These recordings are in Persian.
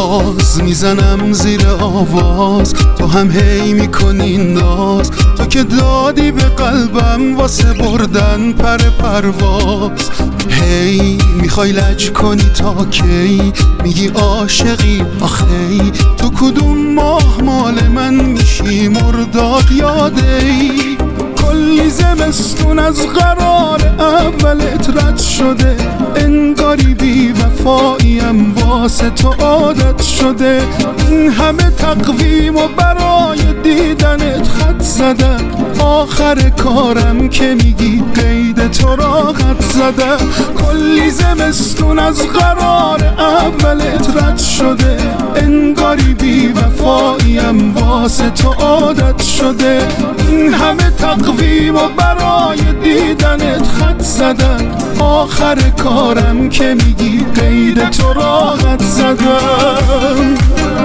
باز میزنم زیر آواز، تو هم هی میکنی ناز، تو که دادی به قلبم واسه بردن پر پرواز. هی میخوای لج کنی تا کی؟ میگی عاشقی آخی، تو کدوم ماه مال من میشی مرداد یادی؟ کلی زمستون از قرار اولت رد شده، انگاری بی وفاییم واسه تو عادت شده. این همه تقویم و برای دیدنت خط زدم، آخر کارم که میگی قید تو را خط زدم. کلی زمستون از قرار اولت رد شده، انگاری بی وفاییم واسه تو عادت شده. این همه تقویم و برای دیدنت خط زدم، آخر کارم که میگی قید تو را خط زدم.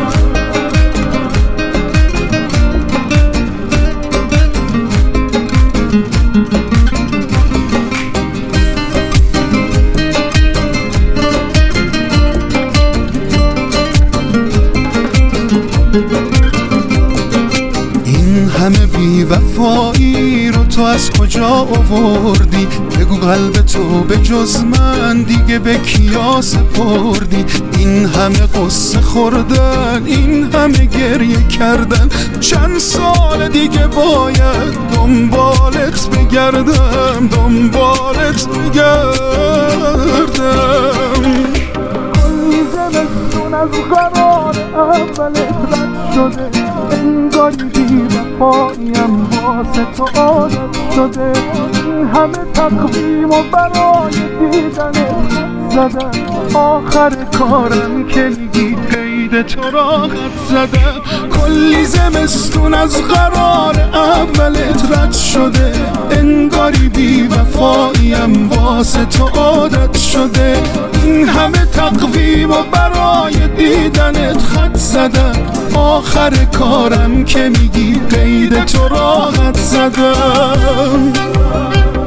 این همه بی وفایی رو تو از کجا آوردی؟ بگو قلب تو به جز من دیگه به کیا سپردی؟ این همه قصه خوردن، این همه گریه کردن، چند سال دیگه باید دنبالت بگردم، دنبالت بگردم. کلی زمستون از قرار اولت رد شده، انگاری بی وفاییم واسه تو عادت شده. این همه تقویم و برای دیدنت زدم، آخر کارم که میگی قید تو را خط زدم. کلی زمستون از قرار اولت رد شده، انگاری بی وفاییم واسه تو عادت شده. این همه تقویم و برای دیدنت خط زدم، آخر کارم که میگی قید تو را خط زدم.